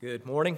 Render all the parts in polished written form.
Good morning.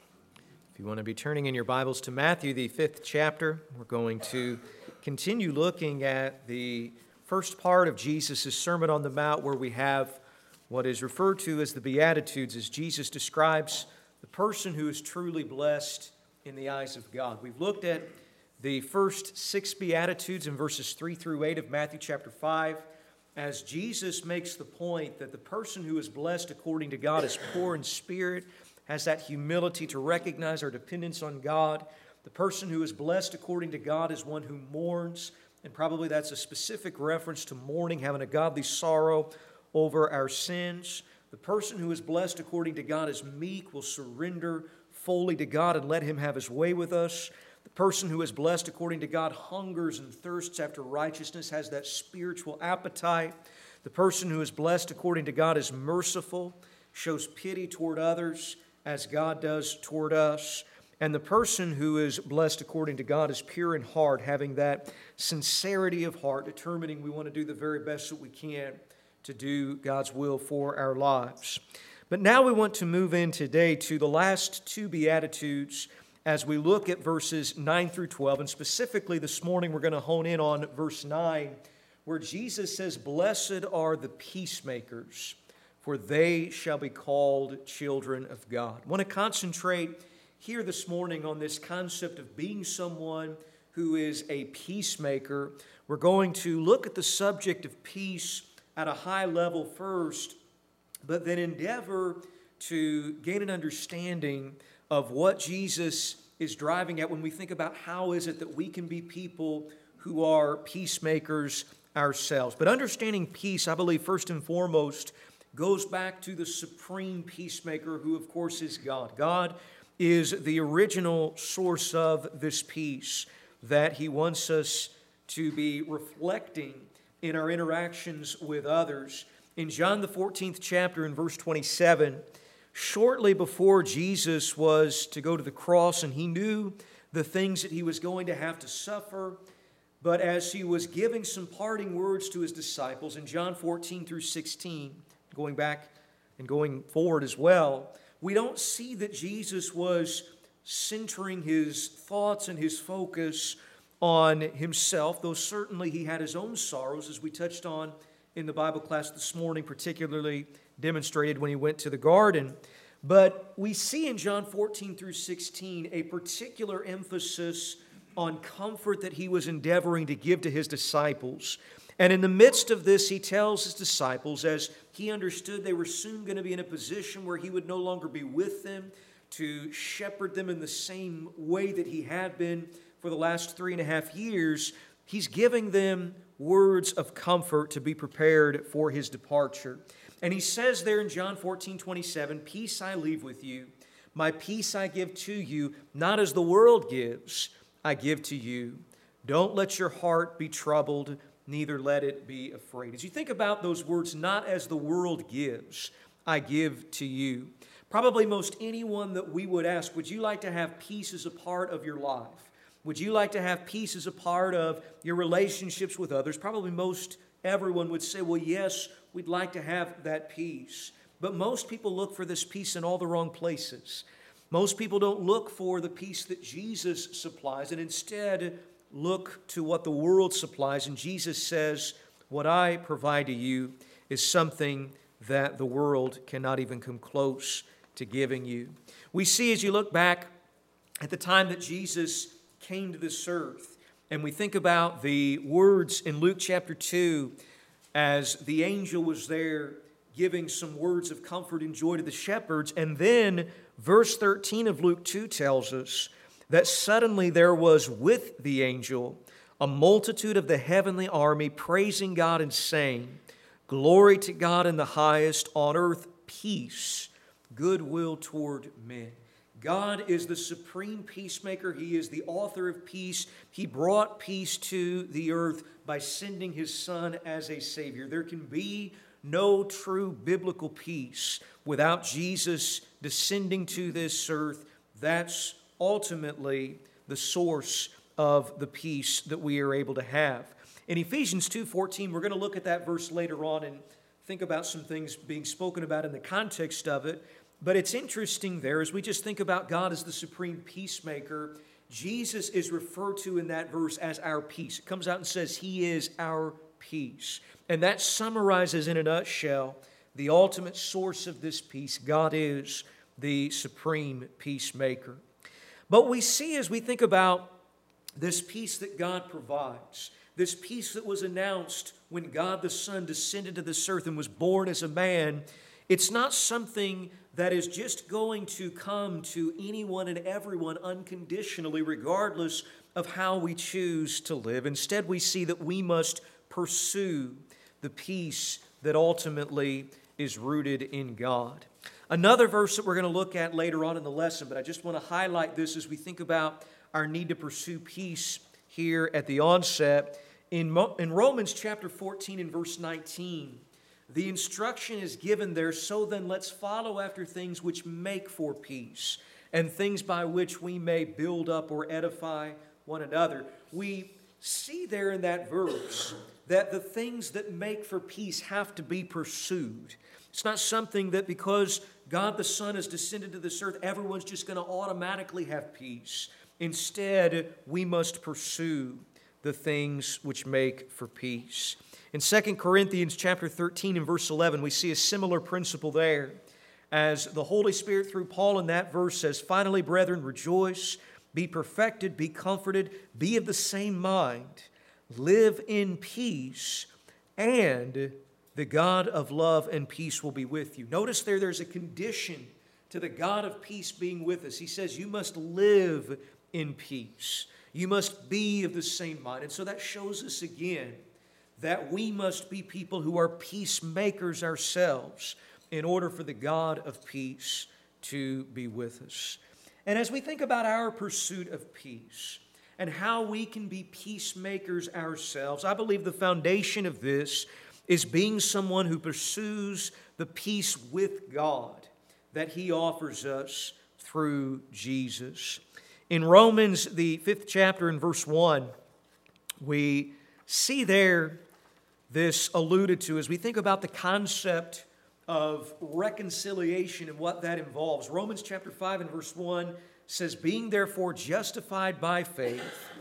If you want to be turning in your Bibles to Matthew, the 5th chapter, we're going to continue looking at the first part of Jesus' Sermon on the Mount, where we have what is referred to as the Beatitudes, as Jesus describes the person who is truly blessed in the eyes of God. We've looked at the first 6 Beatitudes in verses 3 through 8 of Matthew chapter 5, as Jesus makes the point that the person who is blessed according to God is poor in spirit, has that humility to recognize our dependence on God. The person who is blessed according to God is one who mourns, and probably that's a specific reference to mourning, having a godly sorrow over our sins. The person who is blessed according to God is meek, will surrender fully to God and let Him have His way with us. The person who is blessed according to God hungers and thirsts after righteousness, has that spiritual appetite. The person who is blessed according to God is merciful, shows pity toward others as God does toward us. And the person who is blessed according to God is pure in heart, having that sincerity of heart, determining we want to do the very best that we can to do God's will for our lives. But now we want to move in today to the last 2 Beatitudes as we look at verses 9 through 12. And specifically this morning we're going to hone in on verse 9, where Jesus says, "Blessed are the peacemakers, for they shall be called children of God." I want to concentrate here this morning on this concept of being someone who is a peacemaker. We're going to look at the subject of peace at a high level first, but then endeavor to gain an understanding of what Jesus is driving at when we think about how is it that we can be people who are peacemakers ourselves. But understanding peace, I believe, first and foremost, goes back to the supreme peacemaker, who of course is God. God is the original source of this peace that He wants us to be reflecting in our interactions with others. In John the 14th chapter, in verse 27, shortly before Jesus was to go to the cross, and He knew the things that He was going to have to suffer, but as He was giving some parting words to His disciples in John 14 through 16, going back and going forward as well, we don't see that Jesus was centering His thoughts and His focus on Himself, though certainly He had His own sorrows, as we touched on in the Bible class this morning, particularly demonstrated when He went to the garden. But we see in John 14 through 16 a particular emphasis on comfort that He was endeavoring to give to His disciples. And in the midst of this, He tells His disciples, as He understood they were soon going to be in a position where He would no longer be with them to shepherd them in the same way that He had been for the last 3.5 years, He's giving them words of comfort to be prepared for His departure. And He says there in John 14:27, "Peace I leave with you, my peace I give to you, not as the world gives, I give to you. Don't let your heart be troubled, neither let it be afraid." As you think about those words, "not as the world gives, I give to you," probably most anyone that we would ask, would you like to have peace as a part of your life? Would you like to have peace as a part of your relationships with others? Probably most everyone would say, well, yes, we'd like to have that peace. But most people look for this peace in all the wrong places. Most people don't look for the peace that Jesus supplies, and instead look to what the world supplies. And Jesus says, what I provide to you is something that the world cannot even come close to giving you. We see, as you look back at the time that Jesus came to this earth, and we think about the words in Luke chapter 2, as the angel was there giving some words of comfort and joy to the shepherds. And then verse 13 of Luke 2 tells us that suddenly there was with the angel a multitude of the heavenly army praising God and saying, "Glory to God in the highest, on earth peace, goodwill toward men." God is the supreme peacemaker. He is the author of peace. He brought peace to the earth by sending His Son as a Savior. There can be no true biblical peace without Jesus descending to this earth. That's ultimately the source of the peace that we are able to have. In Ephesians 2:14, we're going to look at that verse later on and think about some things being spoken about in the context of it. But it's interesting there, as we just think about God as the supreme peacemaker, Jesus is referred to in that verse as our peace. It comes out and says He is our peace. And that summarizes in a nutshell the ultimate source of this peace. God is the supreme peacemaker. But we see as we think about this peace that God provides, this peace that was announced when God the Son descended to this earth and was born as a man, it's not something that is just going to come to anyone and everyone unconditionally, regardless of how we choose to live. Instead, we see that we must pursue the peace that ultimately is rooted in God. Another verse that we're going to look at later on in the lesson, but I just want to highlight this as we think about our need to pursue peace here at the onset. In Romans chapter 14 and verse 19, the instruction is given there, so then let's follow after things which make for peace, and things by which we may build up or edify one another. We see there in that verse that the things that make for peace have to be pursued. It's not something that because God the Son has descended to this earth, everyone's just going to automatically have peace. Instead, we must pursue the things which make for peace. In 2 Corinthians chapter 13 and verse 11, we see a similar principle there. As the Holy Spirit through Paul in that verse says, "Finally, brethren, rejoice, be perfected, be comforted, be of the same mind, live in peace, and the God of love and peace will be with you." Notice there's a condition to the God of peace being with us. He says you must live in peace. You must be of the same mind. And so that shows us again that we must be people who are peacemakers ourselves in order for the God of peace to be with us. And as we think about our pursuit of peace and how we can be peacemakers ourselves, I believe the foundation of this is being someone who pursues the peace with God that He offers us through Jesus. In Romans, the 5th chapter in verse 1, we see there this alluded to as we think about the concept of reconciliation and what that involves. Romans chapter 5 and verse 1 says, "Being therefore justified by faith,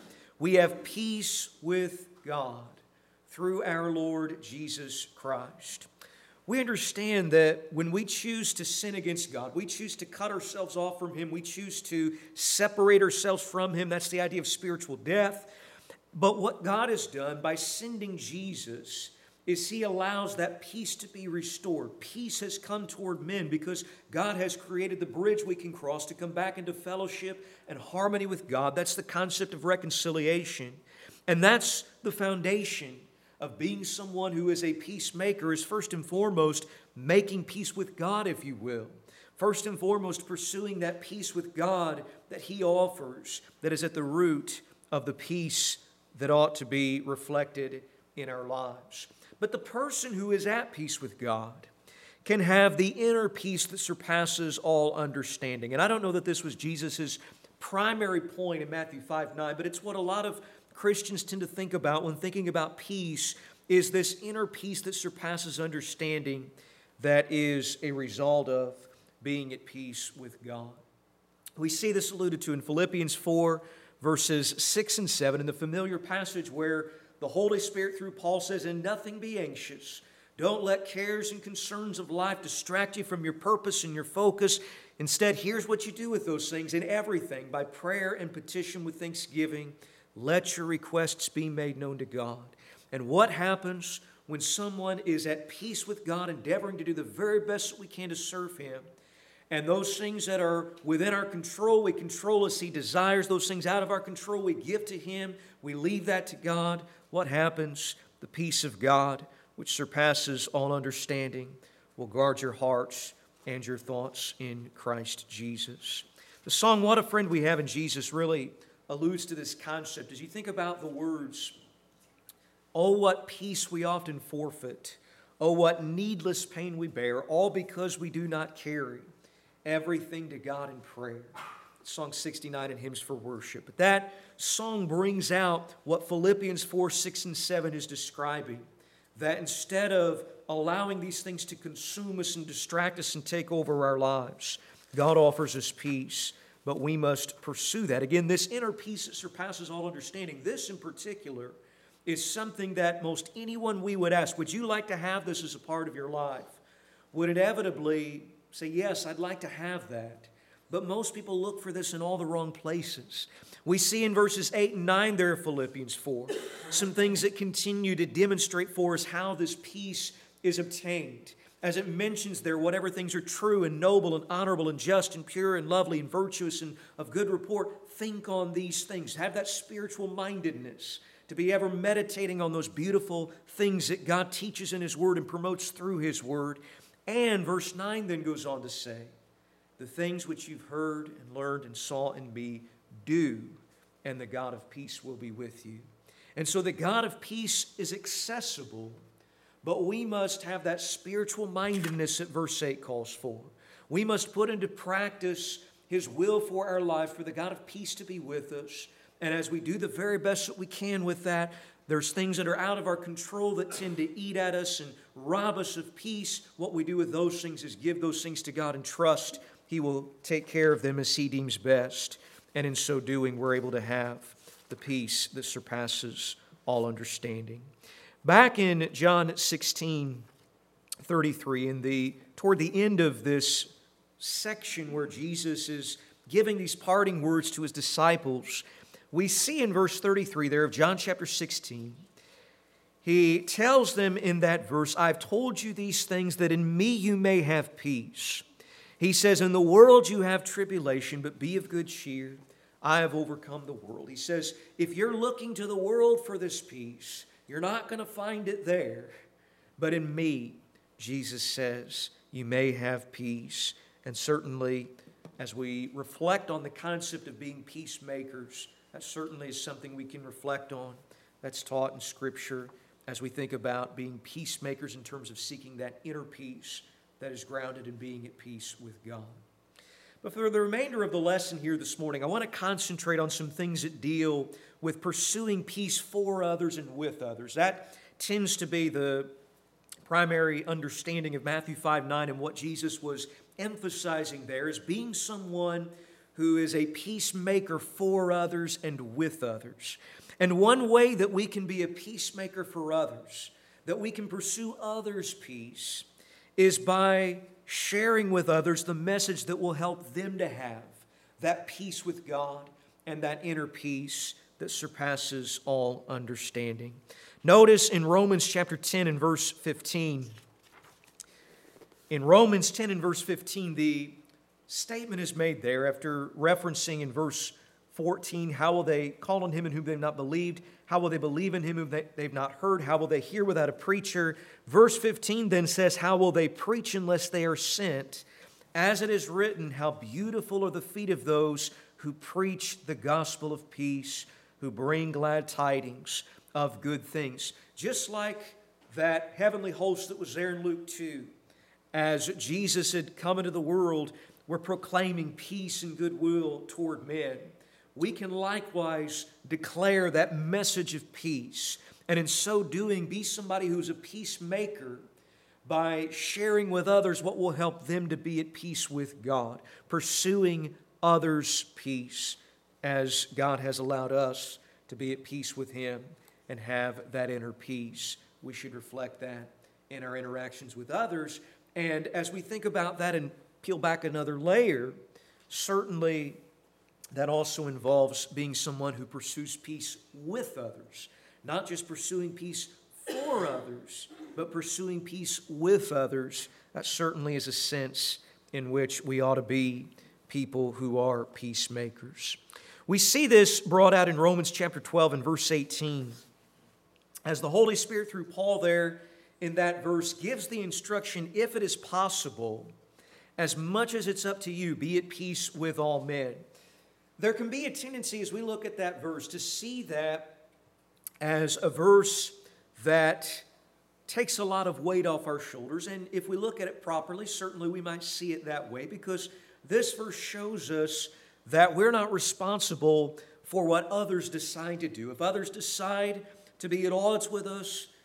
we have peace with God through our Lord Jesus Christ." We understand that when we choose to sin against God, we choose to cut ourselves off from Him, we choose to separate ourselves from Him. That's the idea of spiritual death. But what God has done by sending Jesus is He allows that peace to be restored. Peace has come toward men because God has created the bridge we can cross to come back into fellowship and harmony with God. That's the concept of reconciliation. And that's the foundation of being someone who is a peacemaker, is first and foremost making peace with God, if you will. First and foremost, pursuing that peace with God that He offers, that is at the root of the peace that ought to be reflected in our lives. But the person who is at peace with God can have the inner peace that surpasses all understanding. And I don't know that this was Jesus' primary point in Matthew 5:9, but it's what a lot of Christians tend to think about when thinking about peace, is this inner peace that surpasses understanding that is a result of being at peace with God. We see this alluded to in Philippians 4, verses 6 and 7, in the familiar passage where the Holy Spirit through Paul says, "In nothing be anxious. Don't let cares and concerns of life distract you from your purpose and your focus. Instead, here's what you do with those things. In everything, by prayer and petition with thanksgiving, let your requests be made known to God." And what happens when someone is at peace with God, endeavoring to do the very best that we can to serve Him? And those things that are within our control, we control as He desires. Those things out of our control, we give to Him. We leave that to God. What happens? The peace of God, which surpasses all understanding, will guard your hearts and your thoughts in Christ Jesus. The song, "What a Friend We Have in Jesus," really alludes to this concept. As you think about the words, "Oh, what peace we often forfeit. Oh, what needless pain we bear, all because we do not carry everything to God in prayer." Song 69 in Hymns for Worship. But that song brings out what Philippians 4, 6, and 7 is describing. That instead of allowing these things to consume us and distract us and take over our lives. God offers us peace, but we must pursue that. Again, this inner peace that surpasses all understanding, this in particular is something that most anyone we would ask, would you like to have this as a part of your life? Would inevitably say, yes, I'd like to have that. But most people look for this in all the wrong places. We see in verses 8 and 9 there of Philippians 4 some things that continue to demonstrate for us how this peace is obtained. As it mentions there, whatever things are true and noble and honorable and just and pure and lovely and virtuous and of good report, think on these things. Have that spiritual mindedness to be ever meditating on those beautiful things that God teaches in His Word and promotes through His Word. And verse 9 then goes on to say, the things which you've heard and learned and saw in me, do, and the God of peace will be with you. And so the God of peace is accessible, but we must have that spiritual mindedness that verse 8 calls for. We must put into practice His will for our life, for the God of peace to be with us. And as we do the very best that we can with that, there's things that are out of our control that tend to eat at us and rob us of peace. What we do with those things is give those things to God and trust He will take care of them as He deems best. And in so doing, we're able to have the peace that surpasses all understanding. Back in John 16:33, toward the end of this section where Jesus is giving these parting words to His disciples, we see in verse 33 there of John chapter 16, He tells them in that verse, I've told you these things that in me you may have peace. He says, in the world you have tribulation, but be of good cheer. I have overcome the world. He says, if you're looking to the world for this peace, you're not going to find it there. But in me, Jesus says, you may have peace. And certainly, as we reflect on the concept of being peacemakers, that certainly is something we can reflect on. That's taught in Scripture as we think about being peacemakers in terms of seeking that inner peace that is grounded in being at peace with God. But for the remainder of the lesson here this morning, I want to concentrate on some things that deal with pursuing peace for others and with others. That tends to be the primary understanding of Matthew 5:9 and what Jesus was emphasizing there is being someone who is a peacemaker for others and with others. And one way that we can be a peacemaker for others, that we can pursue others' peace, is by sharing with others the message that will help them to have that peace with God and that inner peace that surpasses all understanding. Notice in Romans chapter 10 and verse 15. In Romans 10 and verse 15, the statement is made there after referencing in verse 14, how will they call on Him in whom they have not believed? How will they believe in Him whom they have not heard? How will they hear without a preacher? Verse 15 then says, how will they preach unless they are sent? As it is written, how beautiful are the feet of those who preach the gospel of peace, who bring glad tidings of good things. Just like that heavenly host that was there in Luke 2, as Jesus had come into the world, were proclaiming peace and goodwill toward men. We can likewise declare that message of peace, and in so doing, be somebody who's a peacemaker by sharing with others what will help them to be at peace with God, pursuing others' peace as God has allowed us to be at peace with Him and have that inner peace. We should reflect that in our interactions with others. And as we think about that and peel back another layer, certainly that also involves being someone who pursues peace with others. Not just pursuing peace for others, but pursuing peace with others. That certainly is a sense in which we ought to be people who are peacemakers. We see this brought out in Romans chapter 12 and verse 18. As the Holy Spirit through Paul there in that verse gives the instruction, if it is possible, as much as it's up to you, be at peace with all men. There can be a tendency as we look at that verse to see that as a verse that takes a lot of weight off our shoulders. And if we look at it properly, certainly we might see it that way, because this verse shows us that we're not responsible for what others decide to do. If others decide to be at odds with us,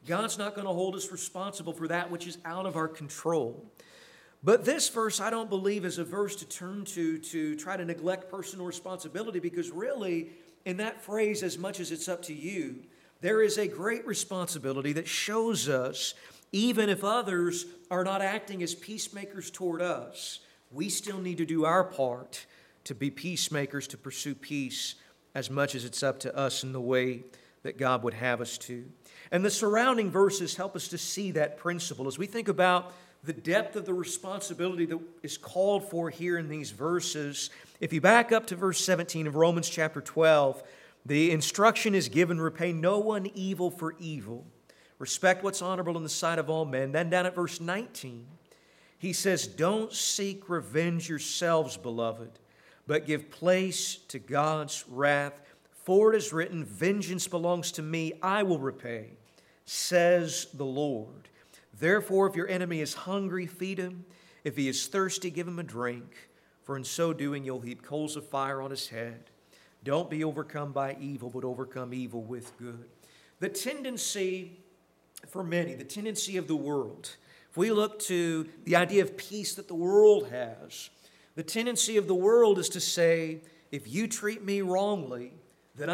God's not going to hold us responsible for that which is out of our control. But this verse, I don't believe, is a verse to turn to try to neglect personal responsibility, because really, in that phrase, as much as it's up to you, there is a great responsibility that shows us, even if others are not acting as peacemakers toward us, we still need to do our part to be peacemakers, to pursue peace as much as it's up to us in the way that God would have us to. And the surrounding verses help us to see that principle. As we think about the depth of the responsibility that is called for here in these verses, if you back up to verse 17 of Romans chapter 12, the instruction is given, repay no one evil for evil. Respect what's honorable in the sight of all men. Then down at verse 19, he says, don't seek revenge yourselves, beloved, but give place to God's wrath. For it is written, vengeance belongs to me, I will repay, says the Lord. Therefore, if your enemy is hungry, feed him. If he is thirsty, give him a drink. For in so doing, you'll heap coals of fire on his head. Don't be overcome by evil, but overcome evil with good. The tendency for many, the tendency of the world, if we look to the idea of peace that the world has, the tendency of the world is to say, if you treat me wrongly, then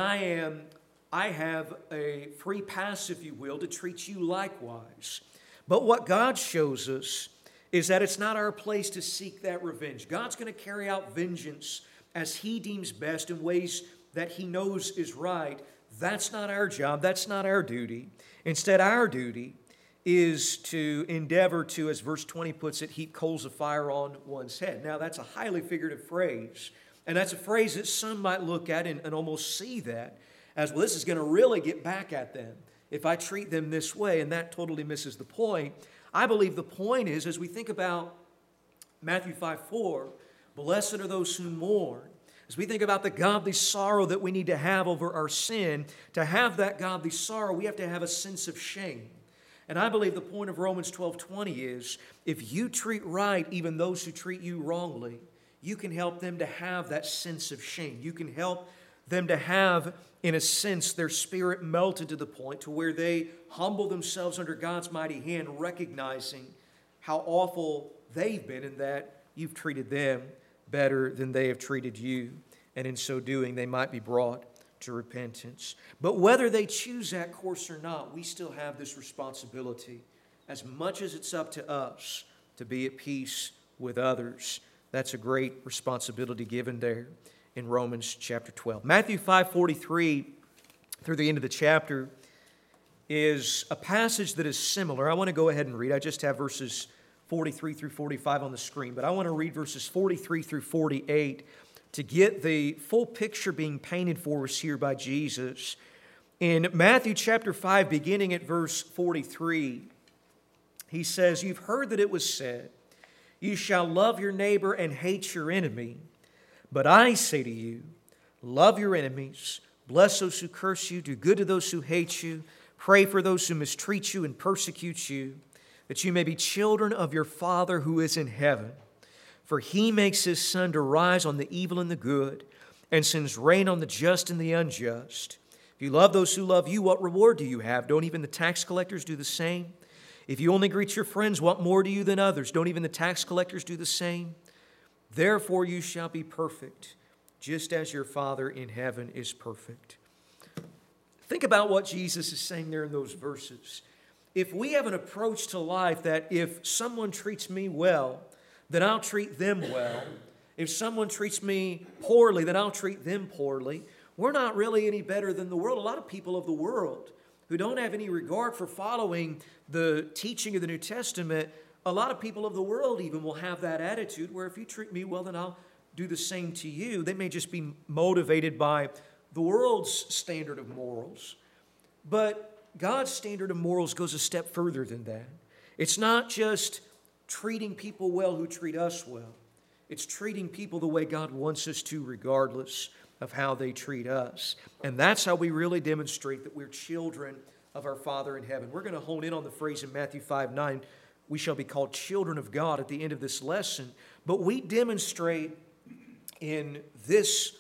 I have a free pass, if you will, to treat you likewise. But what God shows us is that it's not our place to seek that revenge. God's going to carry out vengeance as He deems best in ways that He knows is right. That's not our job. That's not our duty. Instead, our duty is to endeavor to, as verse 20 puts it, heap coals of fire on one's head. Now, that's a highly figurative phrase, and that's a phrase that some might look at and almost see that as, well, this is going to really get back at them if I treat them this way, and that totally misses the point. I believe the point is, as we think about Matthew 5:4, blessed are those who mourn. As we think about the godly sorrow that we need to have over our sin, to have that godly sorrow, we have to have a sense of shame. And I believe the point of Romans 12:20 is, if you treat right even those who treat you wrongly, you can help them to have that sense of shame. You can help them to have, in a sense, their spirit melted to the point to where they humble themselves under God's mighty hand, recognizing how awful they've been and that you've treated them better than they have treated you. And in so doing, they might be brought to repentance. But whether they choose that course or not, we still have this responsibility, as much as it's up to us to be at peace with others. That's a great responsibility given there in Romans chapter 12. Matthew 5:43 through the end of the chapter is a passage that is similar. I want to go ahead and read. I just have verses 43 through 45 on the screen, but I want to read verses 43 through 48 to get the full picture being painted for us here by Jesus. In Matthew chapter 5, beginning at verse 43, he says, you've heard that it was said, you shall love your neighbor and hate your enemy. But I say to you, love your enemies, bless those who curse you, do good to those who hate you, pray for those who mistreat you and persecute you, that you may be children of your Father who is in heaven. For He makes His sun to rise on the evil and the good, and sends rain on the just and the unjust. If you love those who love you, what reward do you have? Don't even the tax collectors do the same? If you only greet your friends, what more do you than others? Don't even the tax collectors do the same? Therefore you shall be perfect, just as your Father in heaven is perfect. Think about what Jesus is saying there in those verses. If we have an approach to life that if someone treats me well, then I'll treat them well. If someone treats me poorly, then I'll treat them poorly. We're not really any better than the world. A lot of people of the world who don't have any regard for following the teaching of the New Testament, a lot of people of the world even will have that attitude where if you treat me well, then I'll do the same to you. They may just be motivated by the world's standard of morals. But God's standard of morals goes a step further than that. It's not just treating people well who treat us well. It's treating people the way God wants us to, regardless of how they treat us. And that's how we really demonstrate that we're children of our Father in heaven. We're going to hone in on the phrase in Matthew 5:9, we shall be called children of God at the end of this lesson. But we demonstrate in this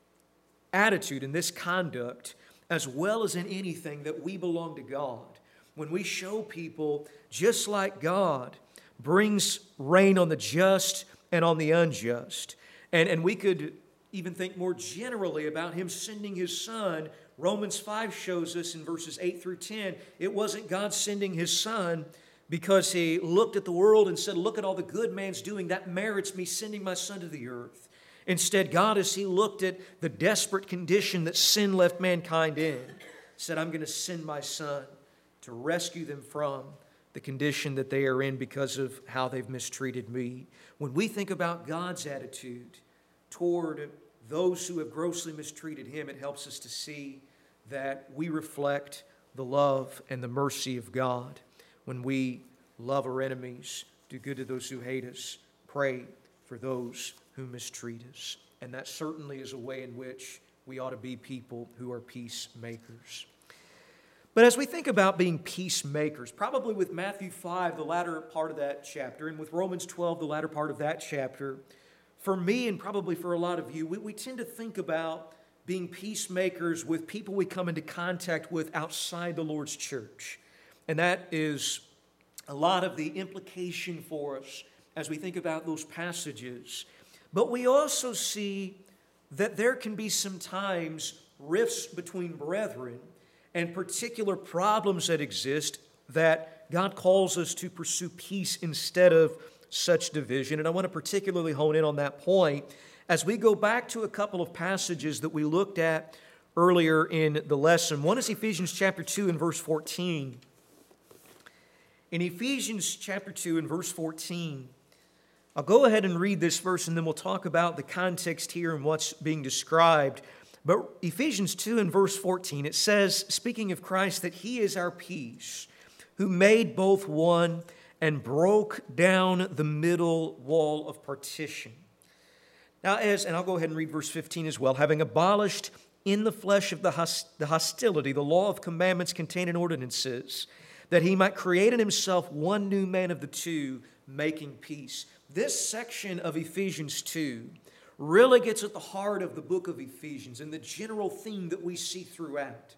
attitude, in this conduct, as well as in anything, that we belong to God. when we show people, just like God brings rain on the just and on the unjust. And we could even think more generally about Him sending His Son. Romans 5 shows us in verses 8 through 10, it wasn't God sending His Son because He looked at the world and said, look at all the good man's doing, that merits me sending my Son to the earth. Instead, God, as He looked at the desperate condition that sin left mankind in, said, I'm going to send my Son to rescue them from the condition that they are in because of how they've mistreated me. When we think about God's attitude toward those who have grossly mistreated Him, it helps us to see that we reflect the love and the mercy of God when we love our enemies, do good to those who hate us, pray for those who mistreat us. And that certainly is a way in which we ought to be people who are peacemakers. But as we think about being peacemakers, probably with Matthew 5, the latter part of that chapter, and with Romans 12, the latter part of that chapter, for me and probably for a lot of you, we tend to think about being peacemakers with people we come into contact with outside the Lord's church. And that is a lot of the implication for us as we think about those passages. But we also see that there can be sometimes rifts between brethren and particular problems that exist that God calls us to pursue peace instead of such division. And I want to particularly hone in on that point as we go back to a couple of passages that we looked at earlier in the lesson. One is Ephesians chapter 2 and verse 14. In Ephesians chapter 2 and verse 14, I'll go ahead and read this verse and then we'll talk about the context here and what's being described. But Ephesians 2 and verse 14, it says, speaking of Christ, that He is our peace, who made both one and broke down the middle wall of partition. Now, and I'll go ahead and read verse 15 as well, having abolished in the flesh of the hostility, the law of commandments contained in ordinances, that He might create in Himself one new man of the two, making peace. This section of Ephesians 2 really gets at the heart of the book of Ephesians and the general theme that we see throughout.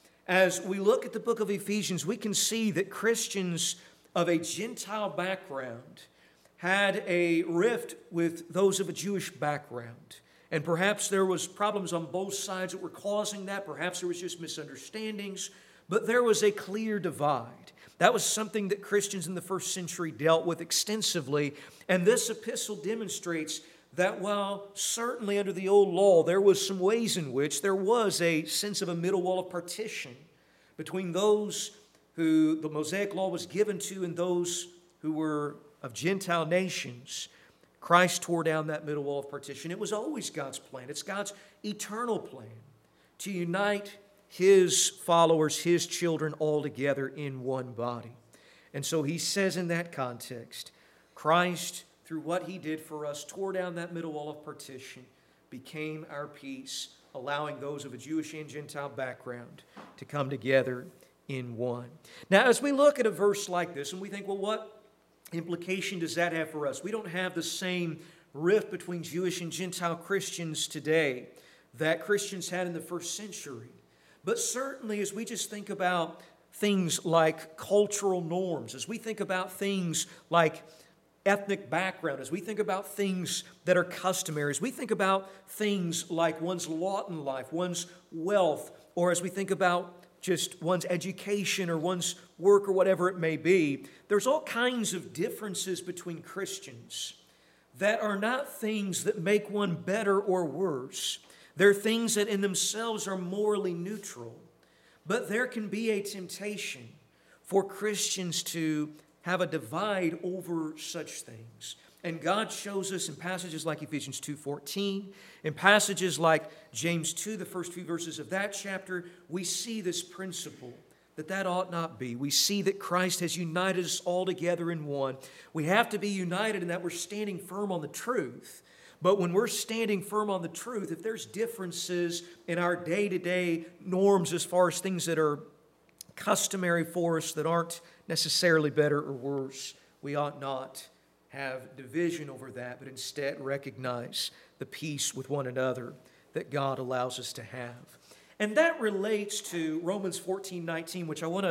As we look at the book of Ephesians, we can see that Christians of a Gentile background had a rift with those of a Jewish background. And perhaps there was problems on both sides that were causing that. Perhaps there was just misunderstandings. But there was a clear divide. That was something that Christians in the first century dealt with extensively. And this epistle demonstrates that while certainly under the old law there was some ways in which there was a sense of a middle wall of partition between those who the Mosaic law was given to and those who were of Gentile nations, Christ tore down that middle wall of partition. It was always God's plan. It's God's eternal plan to unite His followers, His children, all together in one body. And so He says in that context, Christ, through what He did for us, tore down that middle wall of partition, became our peace, allowing those of a Jewish and Gentile background to come together in one. Now, as we look at a verse like this and we think, well, what implication does that have for us? We don't have the same rift between Jewish and Gentile Christians today that Christians had in the first century. But certainly as we just think about things like cultural norms, as we think about things like ethnic background, as we think about things that are customary, as we think about things like one's lot in life, one's wealth, or as we think about just one's education or one's work or whatever it may be, there's all kinds of differences between Christians that are not things that make one better or worse. They're things that in themselves are morally neutral. But there can be a temptation for Christians to have a divide over such things. And God shows us in passages like Ephesians 2:14, in passages like James 2, the first few verses of that chapter, we see this principle that ought not be. We see that Christ has united us all together in one. We have to be united in that we're standing firm on the truth. But when we're standing firm on the truth, if there's differences in our day-to-day norms as far as things that are customary for us that aren't necessarily better or worse, we ought not have division over that, but instead recognize the peace with one another that God allows us to have. And that relates to Romans 14:19, which I want to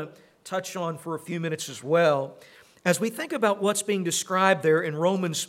touch on for a few minutes as well. As we think about what's being described there in Romans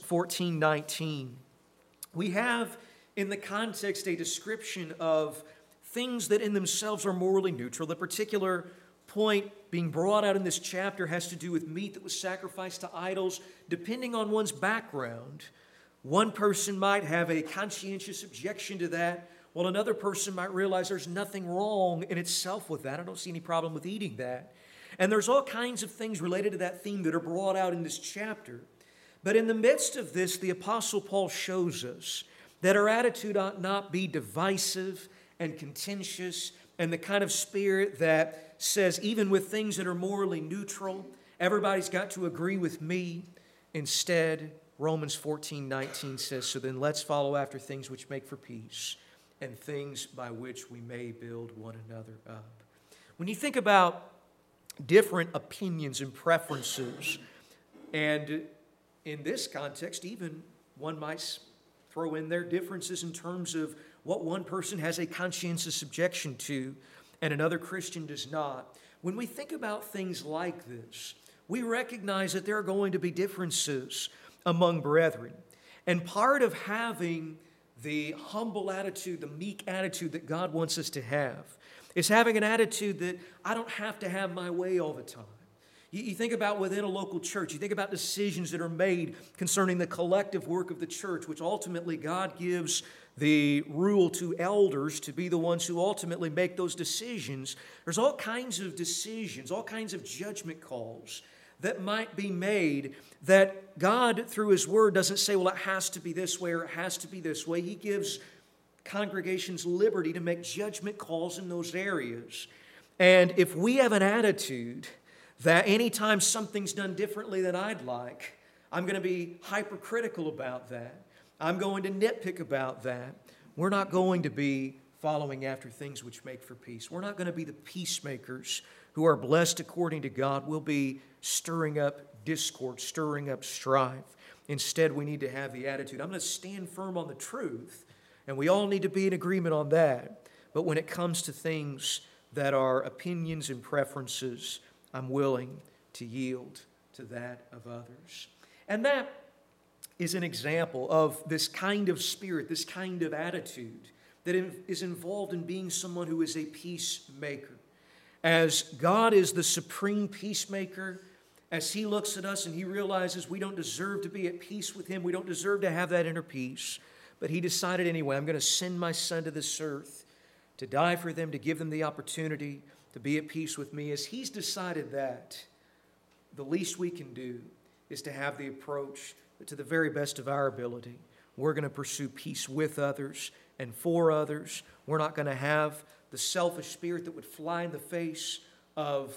14:19, we have in the context a description of things that in themselves are morally neutral. The particular point being brought out in this chapter has to do with meat that was sacrificed to idols. Depending on one's background, one person might have a conscientious objection to that, while another person might realize there's nothing wrong in itself with that. I don't see any problem with eating that. And there's all kinds of things related to that theme that are brought out in this chapter. But in the midst of this, the Apostle Paul shows us that our attitude ought not be divisive and contentious and the kind of spirit that says, even with things that are morally neutral, everybody's got to agree with me. Instead, Romans 14:19 says, so then let's follow after things which make for peace and things by which we may build one another up. When you think about different opinions and preferences, and in this context, even one might throw in their differences in terms of what one person has a conscientious objection to and another Christian does not. When we think about things like this, we recognize that there are going to be differences among brethren. And part of having the humble attitude, the meek attitude that God wants us to have, is having an attitude that I don't have to have my way all the time. You think about within a local church, you think about decisions that are made concerning the collective work of the church, which ultimately God gives the rule to elders to be the ones who ultimately make those decisions. There's all kinds of decisions, all kinds of judgment calls that might be made that God, through His Word, doesn't say, well, it has to be this way or it has to be this way. He gives congregations liberty to make judgment calls in those areas. And if we have an attitude that anytime something's done differently than I'd like, I'm going to be hypercritical about that, I'm going to nitpick about that, we're not going to be following after things which make for peace. We're not going to be the peacemakers who are blessed according to God. We'll be stirring up discord, stirring up strife. Instead, we need to have the attitude, I'm going to stand firm on the truth, and we all need to be in agreement on that. But when it comes to things that are opinions and preferences, I'm willing to yield to that of others. And that is an example of this kind of spirit, this kind of attitude that is involved in being someone who is a peacemaker. As God is the supreme peacemaker, as He looks at us and He realizes we don't deserve to be at peace with Him, we don't deserve to have that inner peace, but He decided anyway, I'm going to send my Son to this earth to die for them, to give them the opportunity to be at peace with me. As He's decided that, the least we can do is to have the approach that to the very best of our ability, we're going to pursue peace with others and for others. We're not going to have the selfish spirit that would fly in the face of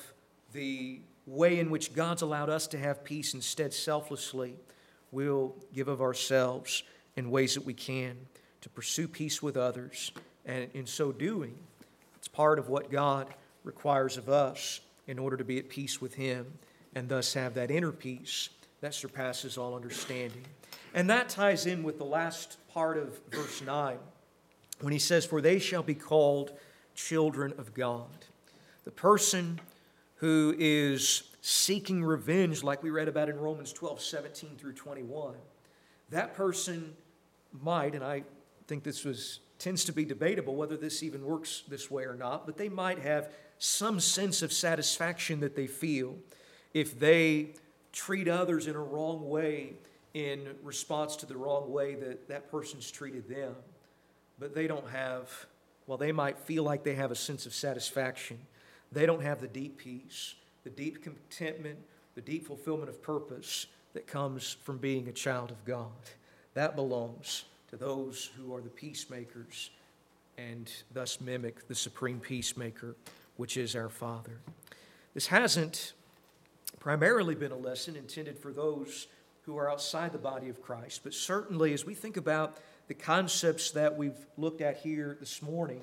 the way in which God's allowed us to have peace. Instead, selflessly, we'll give of ourselves in ways that we can to pursue peace with others. And in so doing, it's part of what God requires of us in order to be at peace with Him and thus have that inner peace that surpasses all understanding. And that ties in with the last part of verse 9 when he says, for they shall be called children of God. The person who is seeking revenge, like we read about in Romans 12:17 through 21, that person might, and I think this tends to be debatable whether this even works this way or not, but they might have some sense of satisfaction that they feel if they treat others in a wrong way in response to the wrong way that that person's treated them. But they don't have, well, they might feel like they have a sense of satisfaction. They don't have the deep peace, the deep contentment, the deep fulfillment of purpose that comes from being a child of God. That belongs to those who are the peacemakers and thus mimic the supreme peacemaker, which is our Father. This hasn't primarily been a lesson intended for those who are outside the body of Christ, but certainly as we think about the concepts that we've looked at here this morning,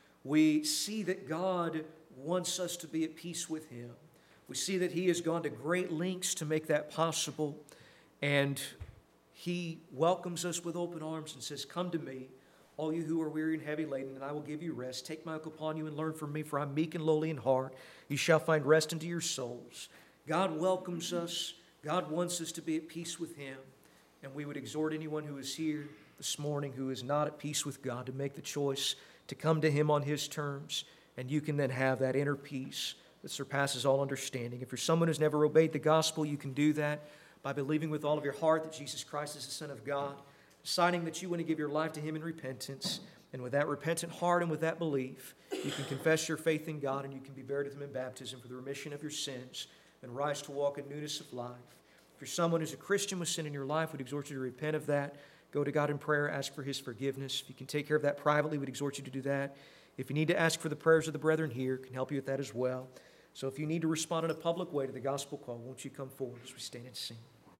we see that God wants us to be at peace with Him. We see that He has gone to great lengths to make that possible, and He welcomes us with open arms and says, come to me, all you who are weary and heavy laden, and I will give you rest. Take my yoke upon you and learn from me, for I am meek and lowly in heart. You shall find rest unto your souls. God welcomes us. God wants us to be at peace with Him. And we would exhort anyone who is here this morning who is not at peace with God to make the choice to come to Him on His terms. And you can then have that inner peace that surpasses all understanding. If you're someone who's never obeyed the gospel, you can do that by believing with all of your heart that Jesus Christ is the Son of God, deciding that you want to give your life to Him in repentance. And with that repentant heart and with that belief, you can confess your faith in God and you can be buried with Him in baptism for the remission of your sins and rise to walk in newness of life. If you're someone who's a Christian with sin in your life, we'd exhort you to repent of that. Go to God in prayer, ask for His forgiveness. If you can take care of that privately, we'd exhort you to do that. If you need to ask for the prayers of the brethren here, can help you with that as well. So if you need to respond in a public way to the gospel call, won't you come forward as we stand and sing?